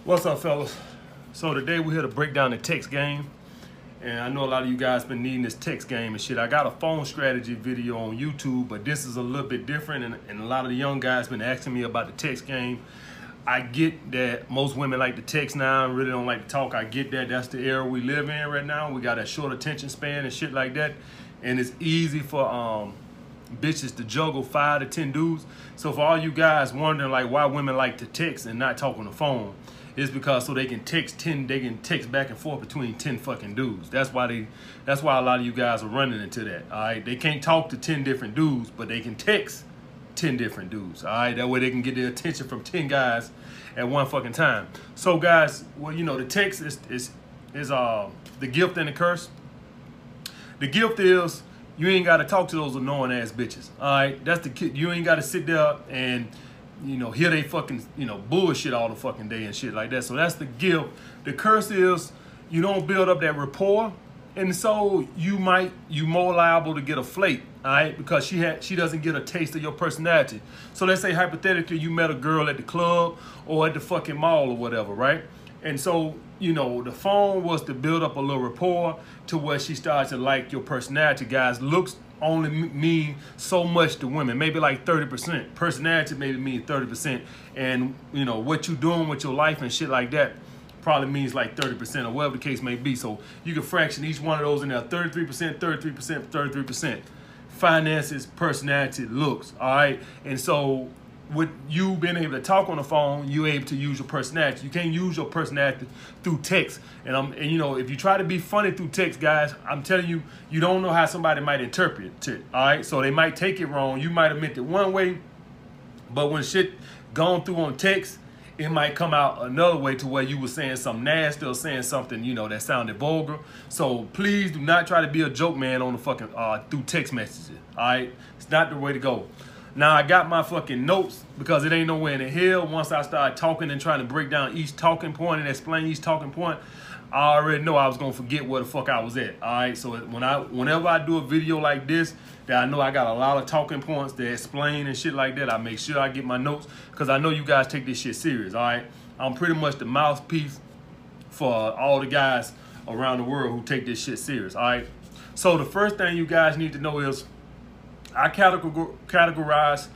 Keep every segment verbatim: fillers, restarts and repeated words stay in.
What's up, fellas? So today we're here to break down the text game. And I know a lot of you guys been needing this text game and shit. I got a phone strategy video on YouTube, but this is a little bit different. And, and a lot of the young guys been asking me about the text game. I get that most women like to text now and really don't like to talk. I get that. That's the era we live in right now. We got a short attention span and shit like that. And it's easy for um, bitches to juggle five to ten dudes. So for all you guys wondering like why women like to text and not talk on the phone, it's because so they can text ten, they can text back and forth between ten fucking dudes. That's why they, that's why a lot of you guys are running into that. All right, they can't talk to ten different dudes, but they can text ten different dudes. All right, that way they can get the attention from ten guys at one fucking time. So guys, well, you know, the text is is is uh the gift and the curse. The gift is you ain't got to talk to those annoying ass bitches. All right, that's the kid. You ain't got to sit there and, you know, hear they fucking, you know, bullshit all the fucking day and shit like that. So that's the gift. The curse is you don't build up that rapport, and so you might, you more liable to get a flake, all right? Because she had, she doesn't get a taste of your personality. So let's say hypothetically you met a girl at the club or at the fucking mall or whatever, right? And so, you know, the phone was to build up a little rapport to where she starts to like your personality. Guys, looks only mean so much to women, maybe like thirty percent. Personality maybe mean thirty percent. And, you know, what you doing with your life and shit like that probably means like thirty percent or whatever the case may be. So you can fraction each one of those in there, thirty-three percent, thirty-three percent, thirty-three percent. Finances, personality, looks, all right? And so with you being able to talk on the phone, you're able to use your personality. You can't use your personality through text. And I'm, and you know, if you try to be funny through text, guys, I'm telling you, you don't know how somebody might interpret it. All right, so they might take it wrong. You might have meant it one way, but when shit gone through on text, it might come out another way to where you were saying something nasty or saying something, you know, that sounded vulgar. So please do not try to be a joke man on the fucking uh, through text messages. All right, it's not the way to go. Now, I got my fucking notes because it ain't nowhere in the hell. Once I start talking and trying to break down each talking point and explain each talking point, I already know I was going to forget where the fuck I was at. All right, so when I, whenever I do a video like this, that I know I got a lot of talking points to explain and shit like that, I make sure I get my notes because I know you guys take this shit serious, all right? I'm pretty much the mouthpiece for all the guys around the world who take this shit serious, all right? So the first thing you guys need to know is I categorize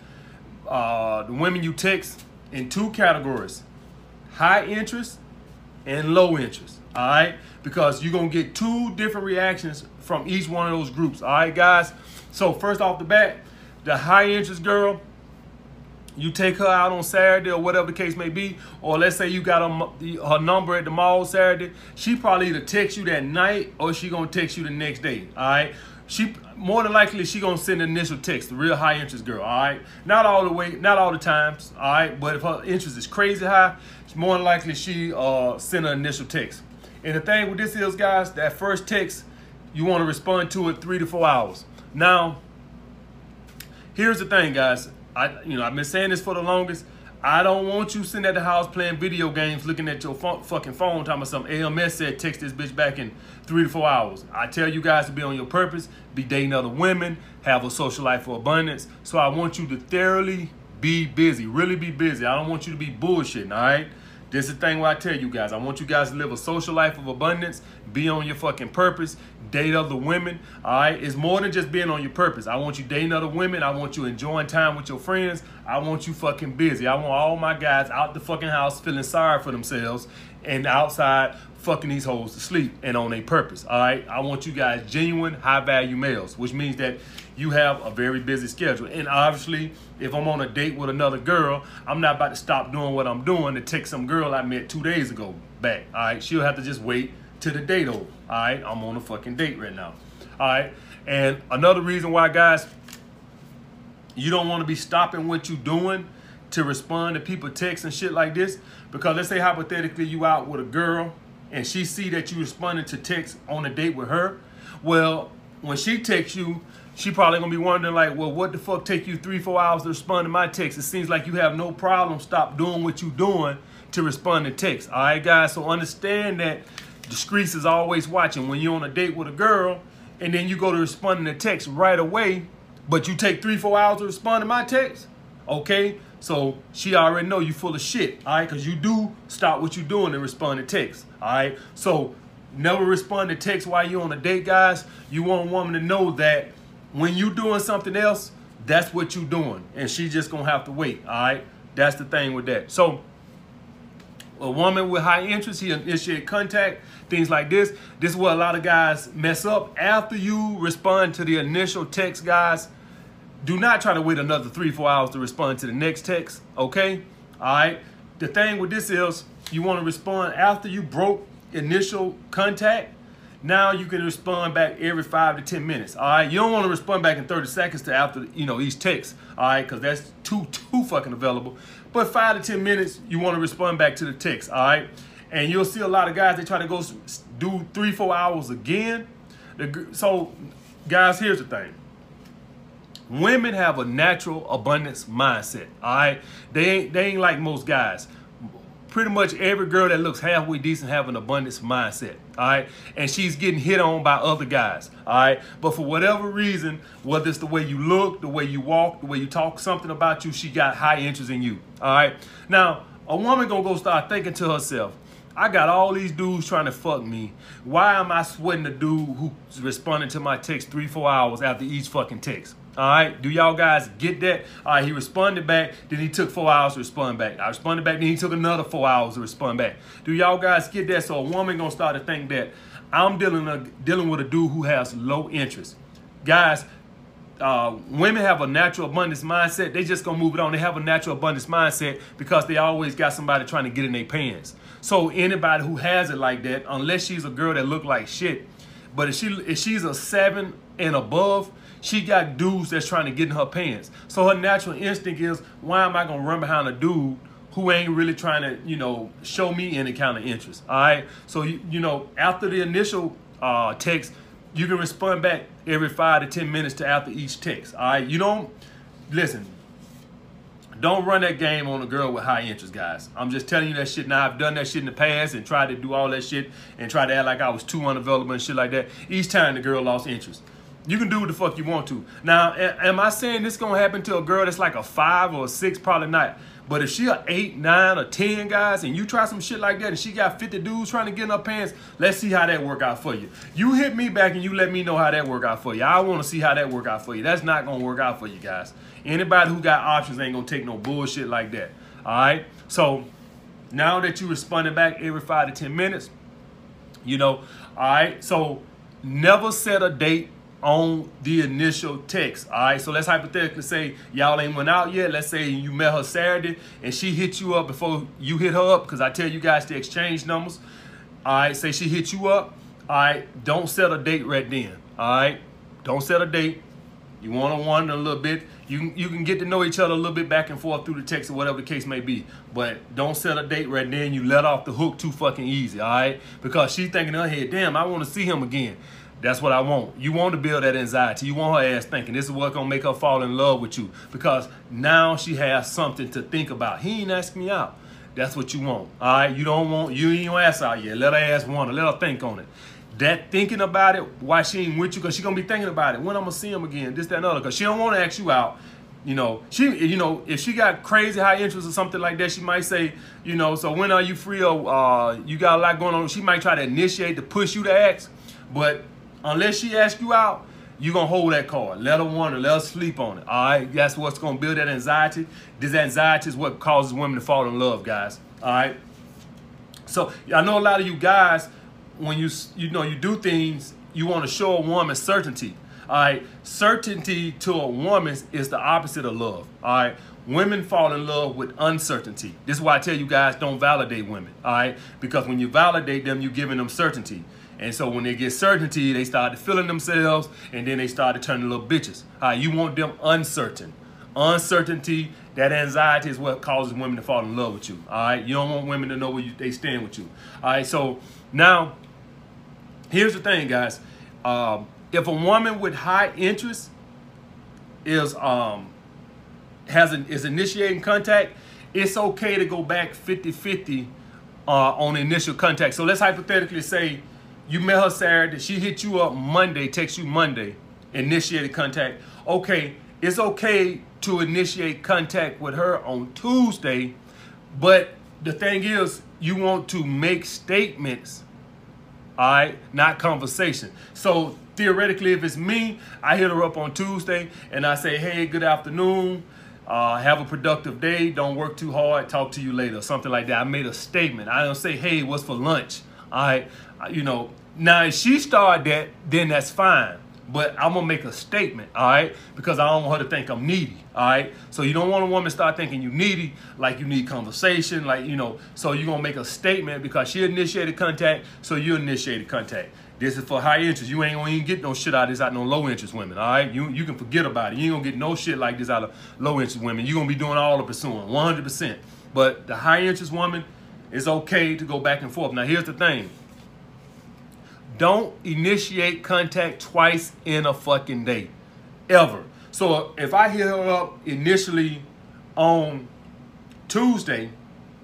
uh, the women you text in two categories, high interest and low interest, all right? Because you're going to get two different reactions from each one of those groups, all right, guys? So first off the bat, the high interest girl, you take her out on Saturday or whatever the case may be, or let's say you got her, her number at the mall Saturday, she probably either text you that night or she going to text you the next day, all right? She more than likely she gonna send an initial text, the real high interest girl, all right? Not all the way, not all the times, all right? But if her interest is crazy high, more than likely she uh send an initial text. And the thing with this is, guys, that first text, you want to respond to it three to four hours. Now, here's the thing, guys. I you know I've been saying this for the longest. I don't want you sitting at the house playing video games, looking at your phone, fucking phone, talking about some A M S said text this bitch back in three to four hours. I tell you guys to be on your purpose, be dating other women, have a social life for abundance. So I want you to thoroughly be busy, really be busy. I don't want you to be bullshitting, all right? This is the thing where I tell you guys, I want you guys to live a social life of abundance, be on your fucking purpose, date other women, all right? It's more than just being on your purpose. I want you dating other women. I want you enjoying time with your friends. I want you fucking busy. I want all my guys out the fucking house feeling sorry for themselves and outside fucking these hoes to sleep and on a purpose, all right? I want you guys genuine, high-value males, which means that you have a very busy schedule. And obviously, if I'm on a date with another girl, I'm not about to stop doing what I'm doing to take some girl I met two days ago back, all right? She'll have to just wait till the date over, all right? I'm on a fucking date right now, all right? And another reason why, guys, you don't want to be stopping what you're doing to respond to people text and shit like this, because let's say hypothetically you out with a girl and she see that you responding to text on a date with her. Well, when she texts you, she probably gonna be wondering like, well, what the fuck take you three, four hours to respond to my text? It seems like you have no problem stop doing what you doing to respond to text. All right, guys, so understand that the streets is always watching. When you're on a date with a girl and then you go to responding to text right away, but you take three, four hours to respond to my text, okay? So she already know you full of shit, all right? Because you do stop what you doing and respond to text, all right? So never respond to text while you're on a date, guys. You want a woman to know that when you doing something else, that's what you doing. And she just going to have to wait, all right? That's the thing with that. So a woman with high interest, he initiate contact, things like this. This is where a lot of guys mess up. After you respond to the initial text, guys, do not try to wait another three, four hours to respond to the next text, okay? All right? The thing with this is you want to respond after you broke initial contact. Now you can respond back every five to ten minutes, all right? You don't want to respond back in thirty seconds to after, you know, each text, all right? Because that's too, too fucking available. But five to ten minutes, you want to respond back to the text, all right? And you'll see a lot of guys, they try to go do three, four hours again. So, guys, here's the thing. Women have a natural abundance mindset, all right? They ain't, they ain't like most guys. Pretty much every girl that looks halfway decent have an abundance mindset, all right? And she's getting hit on by other guys, all right? But for whatever reason, whether it's the way you look, the way you walk, the way you talk, something about you, she got high interest in you, all right? Now, a woman gonna go start thinking to herself, I got all these dudes trying to fuck me. Why am I sweating a dude who's responding to my text three, four hours after each fucking text? All right, do y'all guys get that? All right, he responded back, then he took four hours to respond back. I responded back, then he took another four hours to respond back. Do y'all guys get that? So a woman gonna start to think that I'm dealing, a, dealing with a dude who has low interest. Guys, uh, women have a natural abundance mindset. They just gonna move it on. They have a natural abundance mindset because they always got somebody trying to get in their pants. So anybody who has it like that, unless she's a girl that look like shit, but if she if she's a seven and above, she got dudes that's trying to get in her pants. So her natural instinct is, why am I gonna run behind a dude who ain't really trying to, you know, show me any kind of interest? All right. So you, you know, after the initial uh, text, you can respond back every five to ten minutes to after each text. All right. You don't listen. Don't run that game on a girl with high interest, guys. I'm just telling you that shit now. I've done that shit in the past and tried to do all that shit and tried to act like I was too unavailable and shit like that. Each time the girl lost interest. You can do what the fuck you want to. Now, am I saying this gonna happen to a girl that's like a five or a six? Probably not. But if she a eight, nine, or ten, guys, and you try some shit like that and she got fifty dudes trying to get in her pants, let's see how that work out for you. You hit me back and you let me know how that work out for you. I want to see how that work out for you. That's not gonna work out for you, guys. Anybody who got options ain't gonna take no bullshit like that. All right? So now that you responding back every five to ten minutes, you know, all right? So never set a date on the initial text, all right? So let's hypothetically say y'all ain't went out yet. Let's say you met her Saturday and she hit you up before you hit her up, because I tell you guys to exchange numbers. All right, say she hit you up. All right, don't set a date right then, all right? Don't set a date. You one-on-one a little bit. You, you can get to know each other a little bit back and forth through the text or whatever the case may be. But don't set a date right then. You let off the hook too fucking easy, all right? Because she thinking in her head, damn, I want to see him again. That's what I want. You want to build that anxiety. You want her ass thinking this is what's going to make her fall in love with you. Because now she has something to think about. He ain't asked me out. That's what you want, all right? You don't want, you ain't your ass out yet. Let her ass want it. Let her think on it. That thinking about it, why she ain't with you, because she going to be thinking about it. When I'm going to see him again, this, that, and other. Because she don't want to ask you out. You know, she, you know, if she got crazy high interest or something like that, she might say, you know, so when are you free, or uh, you got a lot going on. She might try to initiate to push you to ask. But unless she asks you out, you're going to hold that card. Let her wonder. Let her sleep on it. All right? That's what's going to build that anxiety. This anxiety is what causes women to fall in love, guys. All right? So I know a lot of you guys, when you, you know, you do things, you want to show a woman certainty. All right? Certainty to a woman is the opposite of love. All right? Women fall in love with uncertainty. This is why I tell you guys, don't validate women. All right? Because when you validate them, you're giving them certainty. And so when they get certainty, they start feeling themselves, and then they start to turn to little bitches. All right, you want them uncertain. Uncertainty, that anxiety is what causes women to fall in love with you. All right, you don't want women to know where you, they stand with you. All right, so now, here's the thing, guys. Um, if a woman with high interest is um, has an, is initiating contact, it's okay to go back fifty fifty uh, on initial contact. So let's hypothetically say you met her Saturday, she hit you up Monday, text you Monday, initiated contact. Okay, it's okay to initiate contact with her on Tuesday, but the thing is, you want to make statements, all right, not conversation. So theoretically, if it's me, I hit her up on Tuesday and I say, hey, good afternoon. Uh, have a productive day. Don't work too hard. Talk to you later. Something like that. I made a statement. I don't say, hey, what's for lunch? All right. You know, now if she started that, then that's fine. But I'm going to make a statement, all right? Because I don't want her to think I'm needy, all right? So you don't want a woman to start thinking you needy, like you need conversation, like, you know. So you're going to make a statement because she initiated contact, so you initiated contact. This is for high interest. You ain't going to even get no shit out of this out of no low interest women, all right? You, you can forget about it. You ain't going to get no shit like this out of low interest women. You're going to be doing all the pursuing, one hundred percent. But the high interest woman, it's okay to go back and forth. Now, here's the thing. Don't initiate contact twice in a fucking day, ever. So if I hit her up initially on Tuesday,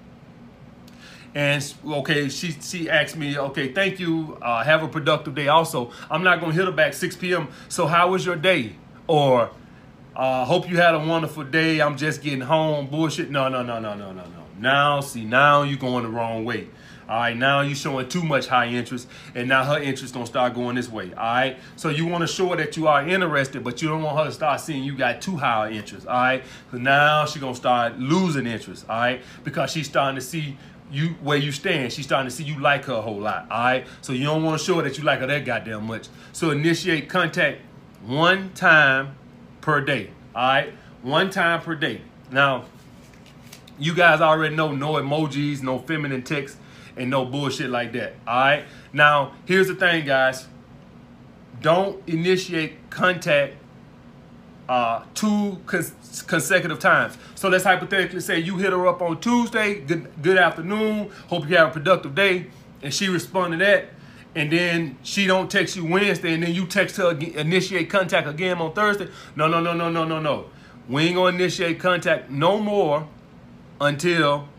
and okay, she she asked me, okay, thank you, uh, have a productive day. Also, I'm not gonna hit her back six P M So how was your day? Or uh, hope you had a wonderful day. I'm just getting home. Bullshit. No, no, no, no, no, no, no. Now, see, now you're going the wrong way. All right, now you're showing too much high interest, and now her interest gonna start going this way. All right, so you want to show her that you are interested, but you don't want her to start seeing you got too high interest. All right, so now she's gonna start losing interest. All right, because she's starting to see you where you stand. She's starting to see you like her a whole lot. All right, so you don't want to show her that you like her that goddamn much. So initiate contact one time per day. All right, one time per day. Now, you guys already know no emojis, no feminine text, and no bullshit like that, all right? Now, here's the thing, guys. Don't initiate contact uh, two cons consecutive times. So let's hypothetically say you hit her up on Tuesday, good, good afternoon, hope you have a productive day, and she responded to that, and then she don't text you Wednesday, and then you text her, initiate contact again on Thursday. No, no, no, no, no, no, no. We ain't gonna initiate contact no more until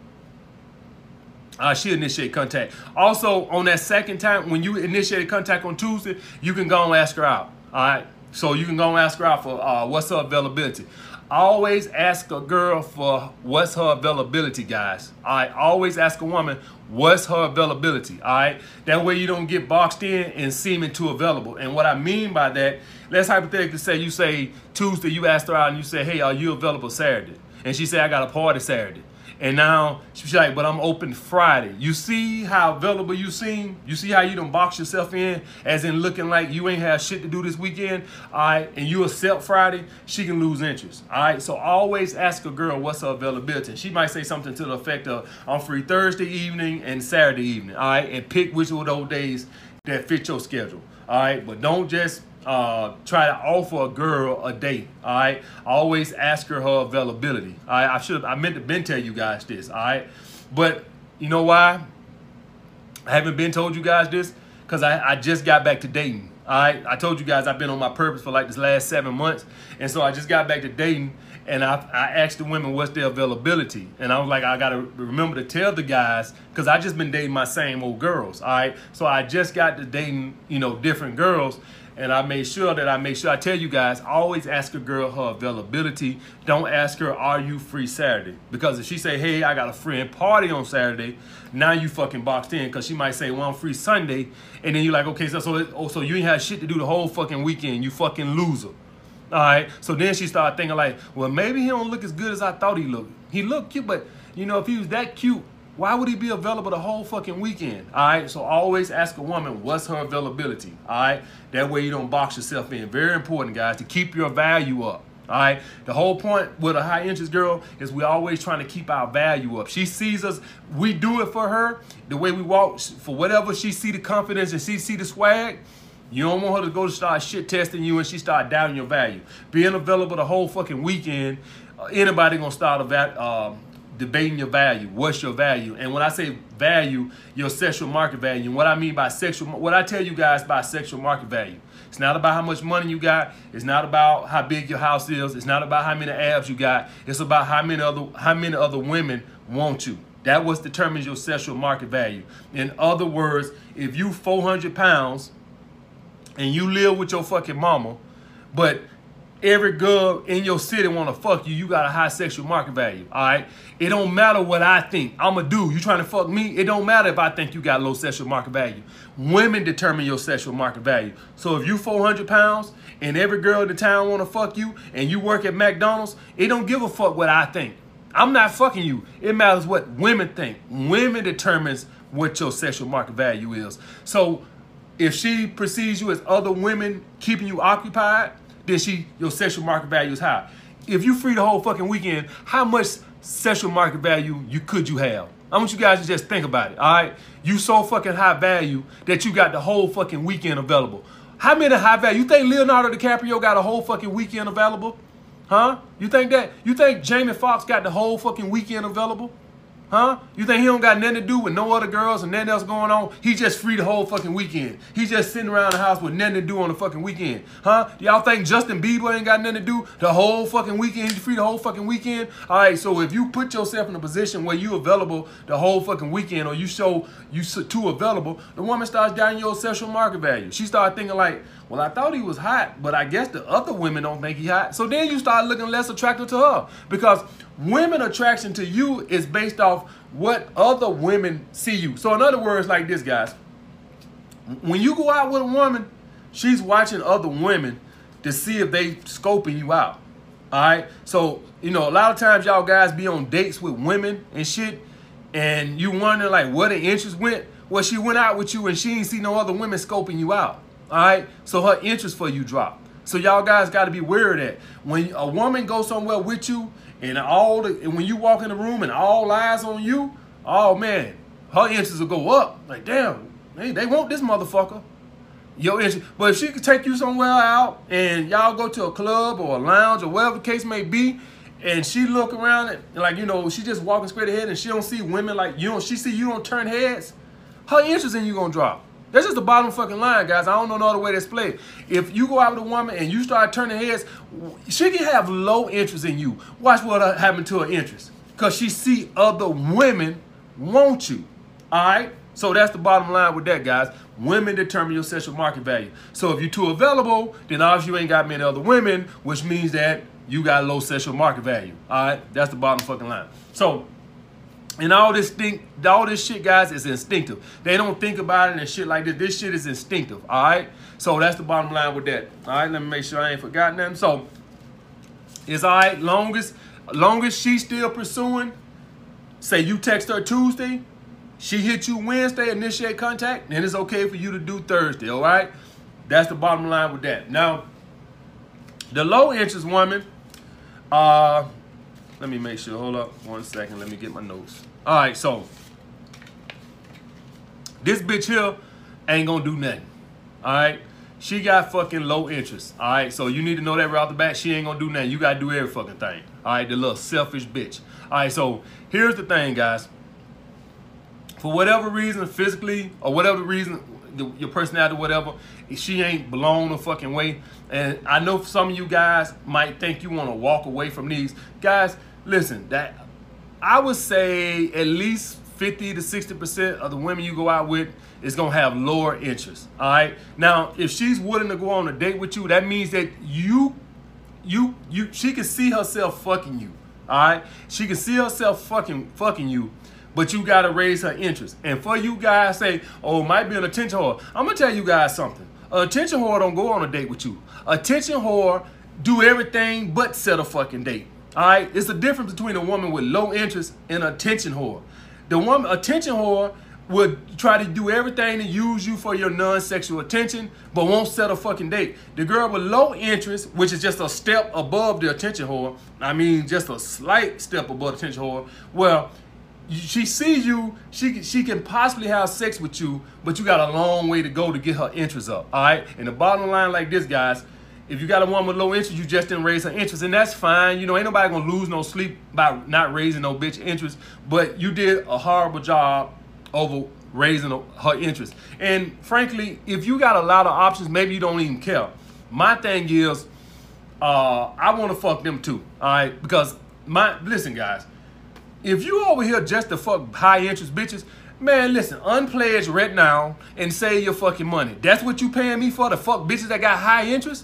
Uh, she initiate contact. Also, on that second time, when you initiate contact on Tuesday, you can go and ask her out. All right. So you can go and ask her out for uh, what's her availability. Always ask a girl for what's her availability, guys. All right. Always ask a woman what's her availability. All right. That way you don't get boxed in and seeming too available. And what I mean by that, let's hypothetically say you say Tuesday, you asked her out and you say, hey, are you available Saturday? And she said, I got a party Saturday. And now she's like, but I'm open Friday. You see how available you seem? You see how you done box yourself in, as in looking like you ain't have shit to do this weekend, all right? And you accept Friday, she can lose interest, all right? So always ask a girl what's her availability. She might say something to the effect of, I'm free Thursday evening and Saturday evening, all right? And pick which of those days that fit your schedule, all right? But don't just Uh, try to offer a girl a date, all right? Always ask her her availability, all right? I should I meant to been tell you guys this, all right? But you know why I haven't been told you guys this? Because I, I just got back to dating, all right? I told you guys I've been on my purpose for like this last seven months, and so I just got back to dating, and I, I asked the women what's their availability, and I was like, I gotta remember to tell the guys, because I just been dating my same old girls, all right? So I just got to dating, you know, different girls, and I made sure that I make sure I tell you guys, always ask a girl her availability. Don't ask her, are you free Saturday? Because if she say, hey, I got a friend party on Saturday, now you fucking boxed in, because she might say, well, I'm free Sunday. And then you're like, okay, so, so, oh, so you ain't had shit to do the whole fucking weekend. You fucking loser. All right. So then she started thinking like, well, maybe he don't look as good as I thought he looked. He looked cute, but you know, if he was that cute, why would he be available the whole fucking weekend? All right, so always ask a woman what's her availability. All right, that way you don't box yourself in. Very important, guys, to keep your value up. All right, the whole point with a high interest girl is we always trying to keep our value up. She sees us, we do it for her. The way we walk, for whatever she see the confidence and she see the swag. You don't want her to go to start shit testing you and she start doubting your value. Being available the whole fucking weekend, uh, anybody gonna start a val um, debating your value. What's your value? And when I say value, your sexual market value. And what I mean by sexual, what I tell you guys by sexual market value. It's not about how much money you got. It's not about how big your house is. It's not about how many abs you got. It's about how many other how many other women want you. That what determines your sexual market value. In other words, if you four hundred pounds and you live with your fucking mama, but every girl in your city want to fuck you, you got a high sexual market value, all right? It don't matter what I think. I'm a dude. You trying to fuck me? It don't matter if I think you got low sexual market value. Women determine your sexual market value. So if you four hundred pounds and every girl in the town want to fuck you and you work at McDonald's, it don't give a fuck what I think. I'm not fucking you. It matters what women think. Women determines what your sexual market value is. So if she perceives you as other women keeping you occupied, then she, your sexual market value is high. If you free the whole fucking weekend, how much sexual market value you could you have? I want you guys to just think about it, all right? You so fucking high value that you got the whole fucking weekend available. How many high value? You think Leonardo DiCaprio got a whole fucking weekend available? Huh? You think that? You think Jamie Foxx got the whole fucking weekend available? Huh? You think he don't got nothing to do with no other girls and nothing else going on? He just free the whole fucking weekend. He just sitting around the house with nothing to do on the fucking weekend. Huh? Y'all think Justin Bieber ain't got nothing to do the whole fucking weekend? He free the whole fucking weekend? All right, so if you put yourself in a position where you available the whole fucking weekend or you show you too available, the woman starts down your sexual market value. She started thinking like, well, I thought he was hot, but I guess the other women don't think he hot. So then you start looking less attractive to her because women attraction to you is based off what other women see you. So in other words, like this, guys, when you go out with a woman, she's watching other women to see if they scoping you out. All right. So, you know, a lot of times y'all guys be on dates with women and shit, and you wonder like where the interest went. Well, she went out with you and she ain't see no other women scoping you out. All right. So her interest for you dropped. So y'all guys got to be aware of that. When a woman goes somewhere with you and all the, and when you walk in the room and all eyes on you, oh man, her interest will go up. Like, damn, they, they want this motherfucker. Your interest. But if she could take you somewhere out and y'all go to a club or a lounge or whatever the case may be, and she look around and like, you know, she just walking straight ahead and she don't see women like you don't, she see you don't turn heads, her interest in you gonna drop. That's just the bottom fucking line, guys. I don't know no other way to explain it. If you go out with a woman and you start turning heads, she can have low interest in you. Watch what happened to her interest. Because she see other women want you. All right? So that's the bottom line with that, guys. Women determine your sexual market value. So if you're too available, then obviously you ain't got many other women, which means that you got low sexual market value. All right? That's the bottom fucking line. So, and all this thing, all this shit, guys, is instinctive. They don't think about it and shit like this. This shit is instinctive, all right? So that's the bottom line with that. All right, let me make sure I ain't forgotten nothing. So it's all right, longest, longest she's still pursuing, say you text her Tuesday, she hit you Wednesday, initiate contact, then it's okay for you to do Thursday, all right? That's the bottom line with that. Now, the low interest woman, uh, let me make sure, hold up one second, let me get my notes. All right, so this bitch here ain't gonna do nothing, all right? She got fucking low interest, all right? So you need to know that right off the bat, she ain't gonna do nothing. You gotta do every fucking thing, all right? The little selfish bitch. All right, so here's the thing, guys. For whatever reason, physically, or whatever reason, the, your personality, whatever, she ain't blown a fucking way. And I know some of you guys might think you wanna walk away from these. Guys, listen, that I would say at least fifty to sixty percent of the women you go out with is gonna have lower interest. All right. Now, if she's willing to go on a date with you, that means that you, you, you, she can see herself fucking you. All right. She can see herself fucking fucking you, but you gotta raise her interest. And for you guys say, oh, it might be an attention whore. I'm gonna tell you guys something. An attention whore don't go on a date with you. Attention whore do everything but set a fucking date. All right, it's the difference between a woman with low interest and an attention whore. The woman, attention whore, would try to do everything to use you for your non-sexual attention, but won't set a fucking date. The girl with low interest, which is just a step above the attention whore, I mean, just a slight step above the attention whore, well, she sees you, she, she can possibly have sex with you, but you got a long way to go to get her interest up, all right? And the bottom line like this, guys, if you got a woman with low interest, you just didn't raise her interest, and that's fine. You know, ain't nobody gonna lose no sleep by not raising no bitch interest, but you did a horrible job over raising her interest. And frankly, if you got a lot of options, maybe you don't even care. My thing is, uh, I wanna fuck them too, all right? Because, my listen, guys, if you over here just to fuck high interest bitches, man, listen, unpledge right now and save your fucking money. That's what you paying me for, to fuck bitches that got high interest?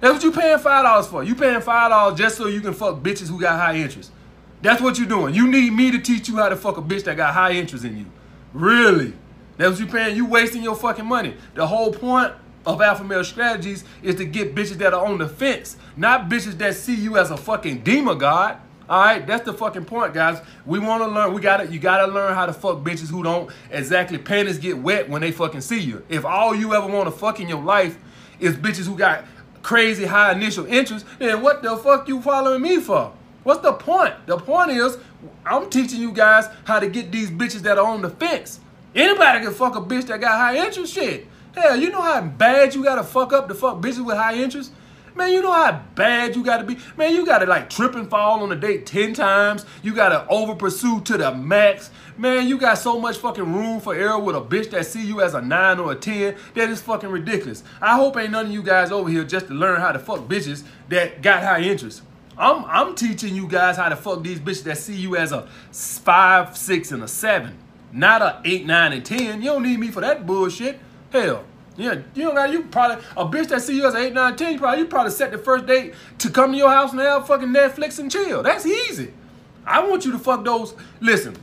That's what you paying five dollars for. You paying five dollars just so you can fuck bitches who got high interest. That's what you doing. You need me to teach you how to fuck a bitch that got high interest in you. Really? That's what you paying. You wasting your fucking money. The whole point of Alpha Male Strategies is to get bitches that are on the fence, not bitches that see you as a fucking demigod. All right, that's the fucking point, guys. We want to learn. We gotta, you gotta learn how to fuck bitches who don't exactly panties get wet when they fucking see you. If all you ever want to fuck in your life is bitches who got crazy high initial interest, then what the fuck you following me for? What's the point? The point is, I'm teaching you guys how to get these bitches that are on the fence. Anybody can fuck a bitch that got high interest. Shit. Hell, you know how bad you gotta fuck up to fuck bitches with high interest? Man, you know how bad you gotta be? Man, you gotta like trip and fall on a date ten times. You gotta over pursue to the max. Man, you got so much fucking room for error with a bitch that see you as a nine or a ten. That is fucking ridiculous. I hope ain't none of you guys over here just to learn how to fuck bitches that got high interest. I'm, I'm teaching you guys how to fuck these bitches that see you as a five, six, and a seven. Not a eight, nine, and ten. You don't need me for that bullshit. Hell. Yeah, you don't got you probably a bitch that see you as an eight, nine, ten, you probably you probably set the first date to come to your house and have fucking Netflix and chill. That's easy. I want you to fuck those. Listen,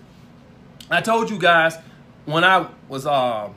I told you guys when I was uh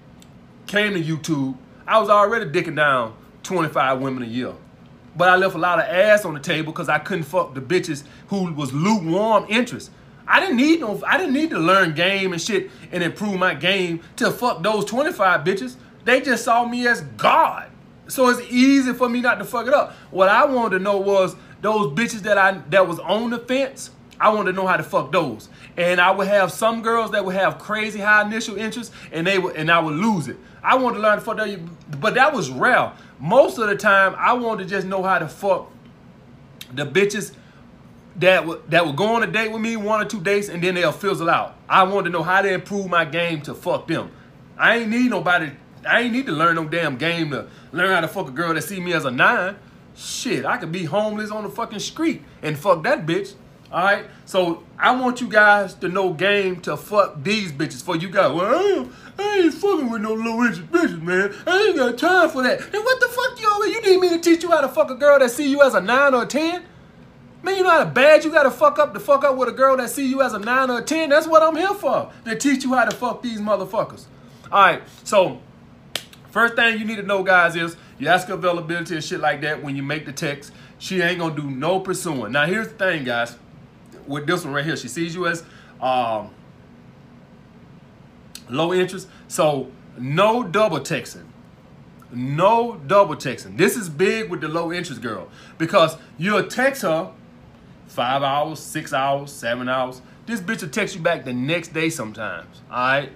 came to YouTube, I was already dicking down twenty-five women a year. But I left a lot of ass on the table because I couldn't fuck the bitches who was lukewarm interest. I didn't need no I didn't need to learn game and shit and improve my game to fuck those twenty-five bitches. They just saw me as God. So it's easy for me not to fuck it up. What I wanted to know was those bitches that I that was on the fence, I wanted to know how to fuck those. And I would have some girls that would have crazy high initial interest and they would and I would lose it. I wanted to learn to fuck that, but that was rare. Most of the time I wanted to just know how to fuck the bitches that would that would go on a date with me, one or two dates, and then they'll fizzle out. I wanted to know how to improve my game to fuck them. I ain't need nobody. I ain't need to learn no damn game to learn how to fuck a girl that see me as a nine. Shit, I could be homeless on the fucking street and fuck that bitch. All right? So I want you guys to know game to fuck these bitches for you guys. Well, I ain't, I ain't fucking with no low interest bitches, man. I ain't got time for that. And what the fuck you over? You need me to teach you how to fuck a girl that see you as a nine or a ten? Man, you know how bad you gotta fuck up to fuck up with a girl that see you as a nine or a ten? That's what I'm here for. To teach you how to fuck these motherfuckers. All right, so first thing you need to know, guys, is you ask her availability and shit like that when you make the text. She ain't gonna do no pursuing. Now, here's the thing, guys. With this one right here, she sees you as um, low interest. So, no double texting. No double texting. This is big with the low interest girl because you'll text her five hours, six hours, seven hours. This bitch will text you back the next day sometimes. All right?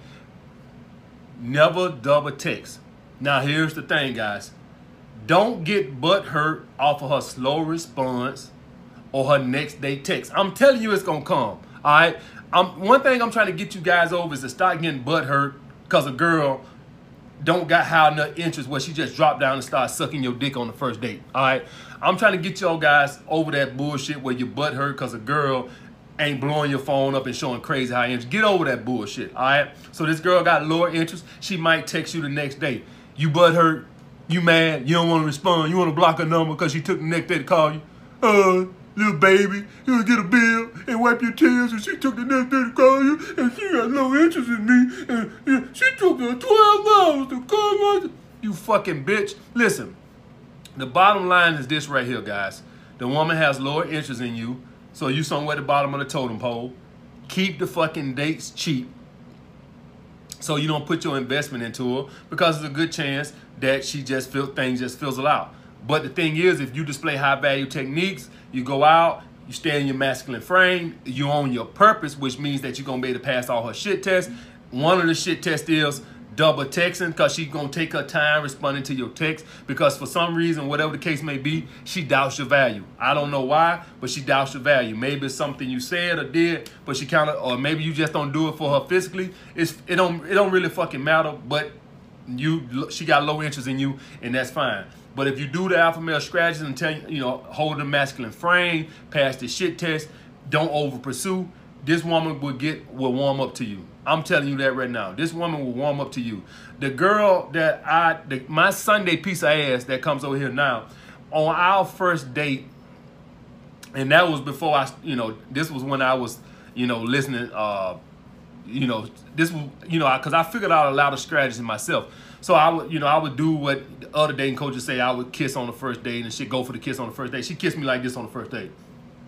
Never double text. Now, here's the thing, guys. Don't get butt hurt off of her slow response or her next day text. I'm telling you it's going to come. All right? Um, one thing I'm trying to get you guys over is to start getting butt hurt because a girl don't got high enough interest where she just dropped down and start sucking your dick on the first date. All right? I'm trying to get y'all guys over that bullshit where your butt hurt because a girl ain't blowing your phone up and showing crazy high interest. Get over that bullshit. All right? So this girl got lower interest. She might text you the next day. You butt hurt, you mad, you don't want to respond, you want to block her number because she took the next day to call you. Uh, little baby, you want to get a bill and wipe your tears, and she took the next day to call you, and she got no interest in me, and yeah, she took her twelve hours to call me. You fucking bitch. Listen, the bottom line is this right here, guys. The woman has lower interest in you, so you somewhere at the bottom of the totem pole. Keep the fucking dates cheap, so you don't put your investment into her because there's a good chance that she just feel things just fizzle out. But the thing is, if you display high value techniques, you go out, you stay in your masculine frame, you own your purpose, which means that you're gonna be able to pass all her shit tests. One of the shit tests is double texting because she's gonna take her time responding to your text because for some reason, whatever the case may be, she doubts your value. I don't know why, but she doubts your value. Maybe it's something you said or did, but she kind of, or maybe you just don't do it for her physically. It's it don't it don't really fucking matter. But you she got low interest in you, and that's fine. But if you do the alpha male strategies and tell you know hold the masculine frame, pass the shit test, don't over pursue, this woman will get will warm up to you. I'm telling you that right now. This woman will warm up to you. The girl that I, the, my Sunday piece of ass that comes over here now, on our first date, and that was before I, you know, this was when I was, you know, listening, uh, you know, this was, you know, because I, I figured out a lot of strategies myself. So I would, you know, I would do what the other dating coaches say. I would kiss on the first date and shit, go for the kiss on the first date. She kissed me like this on the first date.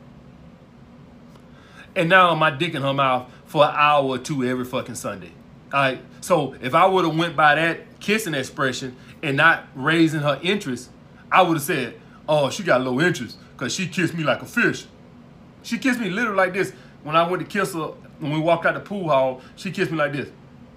And now my dick in her mouth for an hour or two every fucking Sunday. All right. So if I would have went by that kissing expression and not raising her interest, I would have said, oh, she got low interest because she kissed me like a fish. She kissed me literally like this. When I went to kiss her, when we walked out the pool hall, she kissed me like this.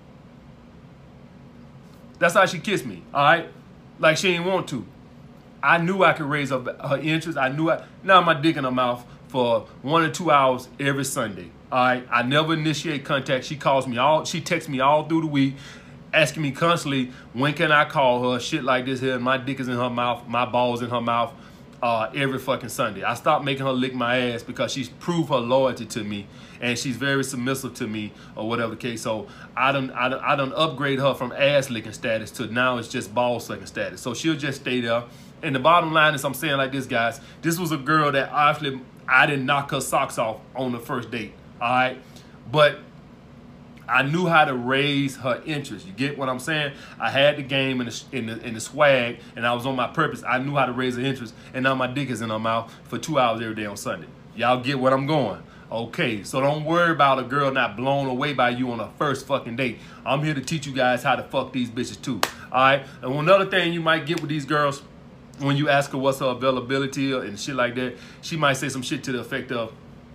That's how she kissed me, all right? Like she didn't want to. I knew I could raise her, her interest. I knew I, now my dick in her mouth for one or two hours every Sunday, all right? I never initiate contact. She calls me all, she texts me all through the week, asking me constantly, when can I call her, shit like this here, and my dick is in her mouth, my balls in her mouth uh, every fucking Sunday. I stopped making her lick my ass because she's proved her loyalty to me, and she's very submissive to me, or whatever the case. So I done, I done, I done upgrade her from ass licking status to now it's just ball sucking status. So she'll just stay there. And the bottom line is, I'm saying like this, guys, this was a girl that obviously I didn't knock her socks off on the first date, all right? But I knew how to raise her interest. You get what I'm saying? I had the game and the, and the, and the swag, and I was on my purpose. I knew how to raise her interest, and now my dick is in her mouth for two hours every day on Sunday. Y'all get what I'm going? Okay, so don't worry about a girl not blown away by you on a first fucking date. I'm here to teach you guys how to fuck these bitches too, all right? And another thing you might get with these girls, when you ask her what's her availability and shit like that, she might say some shit to the effect of,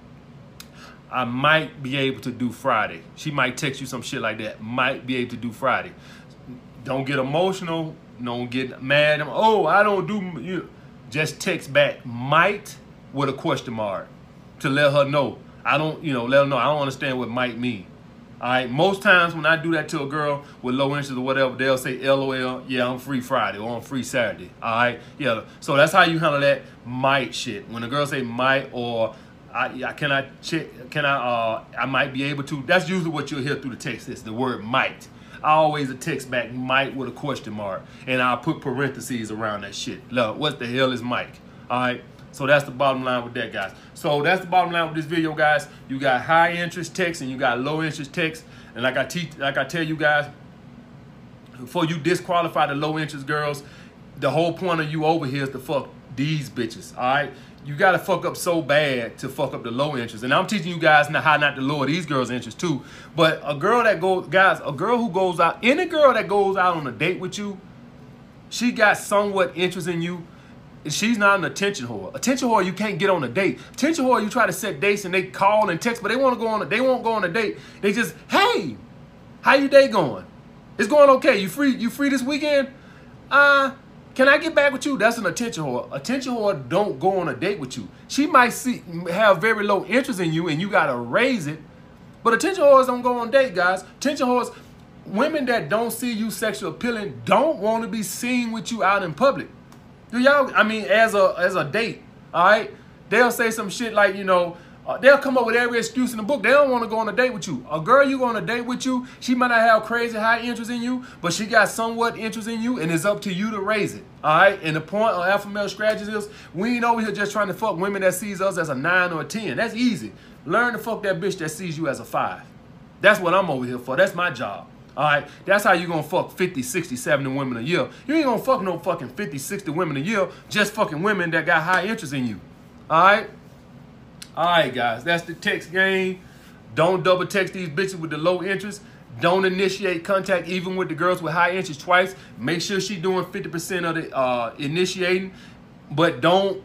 I might be able to do Friday. She might text you some shit like that, might be able to do Friday. Don't get emotional, don't get mad. Oh, I don't do, you. Just text back might with a question mark to let her know. I don't, you know, let her know I don't understand what might mean. All right, most times when I do that to a girl with low interest or whatever, they'll say L O L, yeah, I'm free Friday or I'm free Saturday. All right, yeah. So that's how you handle that might shit. When a girl say might or I, I can I check, can I, uh, I might be able to. That's usually what you'll hear through the text. It's the word might. I always text back might with a question mark, and I'll put parentheses around that shit. Look, what the hell is Mike? All right. So that's the bottom line with that, guys. So that's the bottom line with this video, guys. You got high interest text and you got low interest text. And like I teach, like I tell you guys, before you disqualify the low interest girls, the whole point of you over here is to fuck these bitches. All right, you got to fuck up so bad to fuck up the low interest. And I'm teaching you guys now how not to lower these girls' interest too. But a girl that goes, guys, a girl who goes out, any girl that goes out on a date with you, she got somewhat interest in you. She's not an attention whore. Attention whore, you can't get on a date. Attention whore, you try to set dates and they call and text, but they want to go on a, they won't go on a date. They just, hey, how your day going? It's going okay. You free? You free this weekend? Uh, can I get back with you? That's an attention whore. Attention whore don't go on a date with you. She might see have very low interest in you and you gotta raise it. But attention whores don't go on date, guys. Attention whores, women that don't see you sexual appealing don't want to be seen with you out in public. Do y'all, I mean, as a as a date, all right? They'll say some shit like, you know, uh, they'll come up with every excuse in the book. They don't want to go on a date with you. A girl you go on a date with you, she might not have crazy high interest in you, but she got somewhat interest in you, and it's up to you to raise it, all right? And the point of alpha male strategies is, we ain't over here just trying to fuck women that sees us as a nine or a ten. That's easy. Learn to fuck that bitch that sees you as a five. That's what I'm over here for. That's my job. All right, that's how you gonna fuck fifty, sixty, seventy women a year. You ain't gonna fuck no fucking fifty, sixty women a year, just fucking women that got high interest in you. All right? All right, guys, that's the text game. Don't double text these bitches with the low interest. Don't initiate contact even with the girls with high interest twice. Make sure she doing fifty percent of the uh, initiating, but don't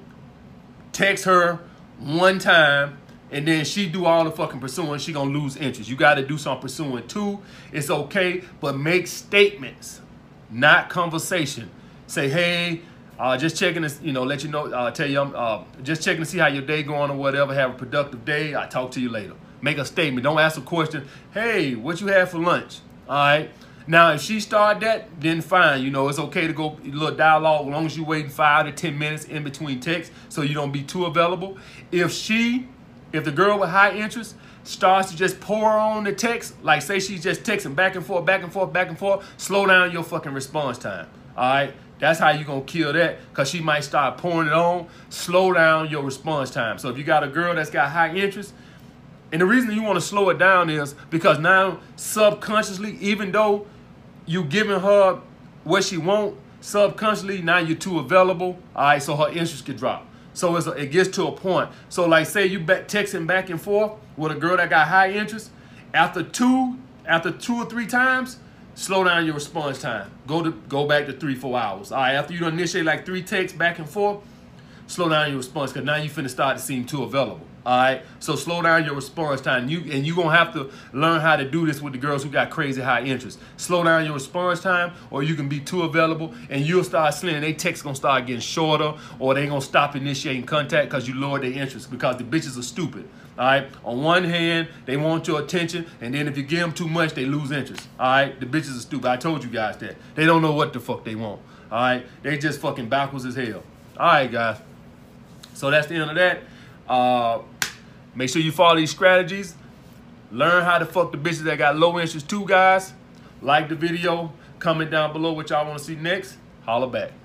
text her one time and then she do all the fucking pursuing, she gonna lose interest. You gotta do some pursuing too. It's okay, but make statements, not conversation. Say, hey, uh, just checking to, you know, let you know, uh, tell you, I'm uh, just checking to see how your day going or whatever. Have a productive day. I'll talk to you later. Make a statement. Don't ask a question. Hey, what you had for lunch? All right. Now, if she start that, then fine. You know, it's okay to go a little dialogue as long as you're waiting five to ten minutes in between texts so you don't be too available. If she If the girl with high interest starts to just pour on the text, like say she's just texting back and forth, back and forth, back and forth, slow down your fucking response time. All right? That's how you gonna kill that, because she might start pouring it on. Slow down your response time. So if you got a girl that's got high interest, and the reason you want to slow it down is because now subconsciously, even though you giving her what she want, subconsciously now you're too available. All right, so her interest could drop. So it's a, it gets to a point. So like say you back texting back and forth with a girl that got high interest, after two, after two or three times, slow down your response time. Go to go back to three, four hours. All right, after you initiate like three texts back and forth, slow down your response, because now you finna start to seem too available. All right, so slow down your response time. You and you gonna have to learn how to do this with the girls who got crazy high interest. Slow down your response time, or you can be too available, and you'll start seeing they texts gonna start getting shorter, or they gonna stop initiating contact because you lowered their interest, because the bitches are stupid. All right, on one hand, they want your attention, and then if you give them too much, they lose interest. All right, the bitches are stupid. I told you guys that. They don't know what the fuck they want. All right, they just fucking backwards as hell. All right, guys. So that's the end of that. Uh, make sure you follow these strategies. Learn how to fuck the bitches that got low interest too, guys. Like the video. Comment down below what y'all want to see next. Holla back.